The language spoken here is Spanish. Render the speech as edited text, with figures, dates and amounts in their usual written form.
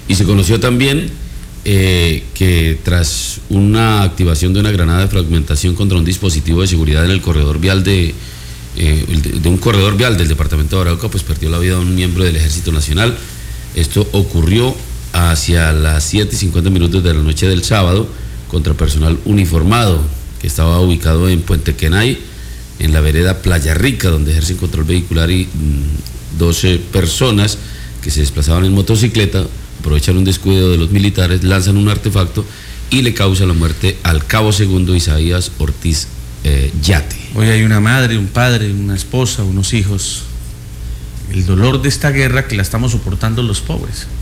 Y se conoció también que tras una activación de una granada de fragmentación contra un dispositivo de seguridad en el corredor vial de un corredor vial del departamento de Arauca, pues perdió la vida un miembro del Ejército Nacional. Esto ocurrió hacia las 7:50 de la noche del sábado contra personal uniformado que estaba ubicado en Puente Quenay, en la vereda Playa Rica, donde ejercen control vehicular, y 12 personas que se desplazaban en motocicleta aprovechan un descuido de los militares, lanzan un artefacto y le causa la muerte al cabo segundo Isaías Ortiz Yate. Hoy hay una madre, un padre, una esposa, unos hijos. El dolor de esta guerra que la estamos soportando los pobres.